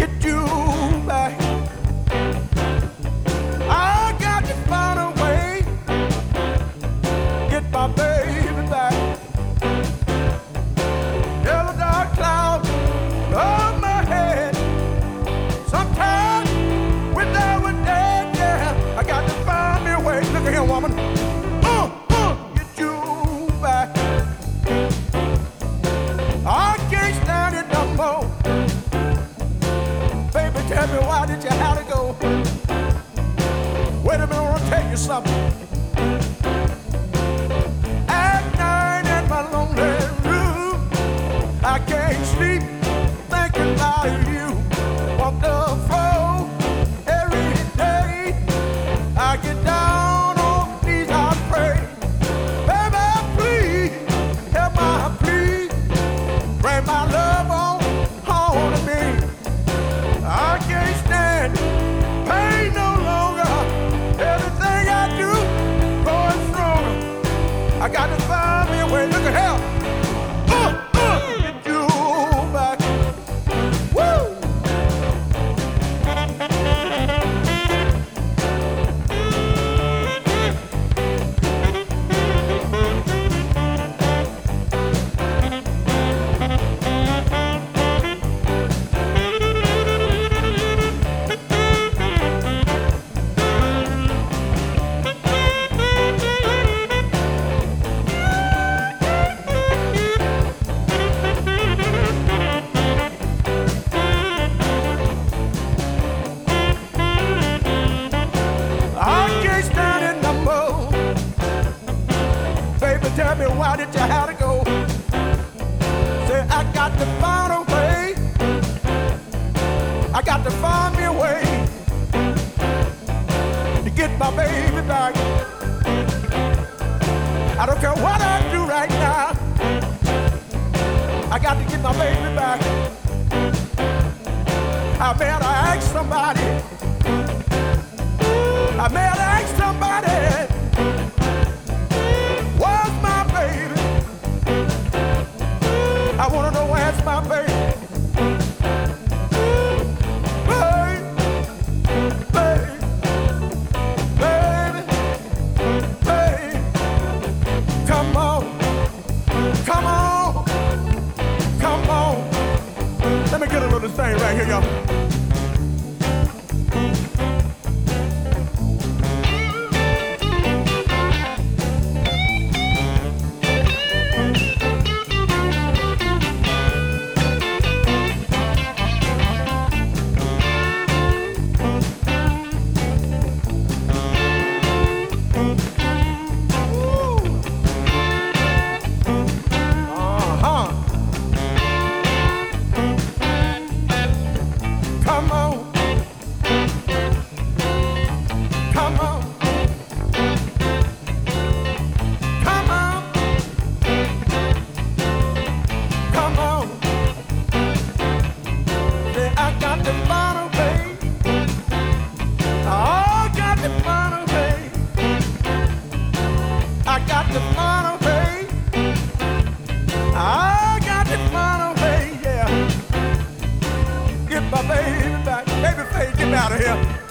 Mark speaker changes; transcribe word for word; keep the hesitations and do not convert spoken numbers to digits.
Speaker 1: get you back. I got to find a way, get my baby back. Yellow dark cloud over my head. Sometimes when they were dead, yeah, I got to find me a way. Look at here, woman. Uh, uh, get you back. I can't stand it no more. Baby, tell me why did you have to go? Wait a minute, I want to tell you something. At night in my lonely room, I can't sleep thinking about you. Walk the floor every day. I get down on my knees, I pray. Baby, please, help my plea. Bring my love on home to me. I can't stand pain no longer. Everything I do going stronger. I got to find me a way. Look at hell. Uh, uh, get you back. Woo! Tell me why did you have to go? Say I got to find a way. I got to find me a way to get my baby back. I don't care what I do right now. I got to get my baby back. I better ask somebody. I better ask somebody. I wanna know where's my baby. Baby, baby, baby, baby. Come on, come on, come on. Let me get a little thing right here, y'all. Baby, baby, get me out of here.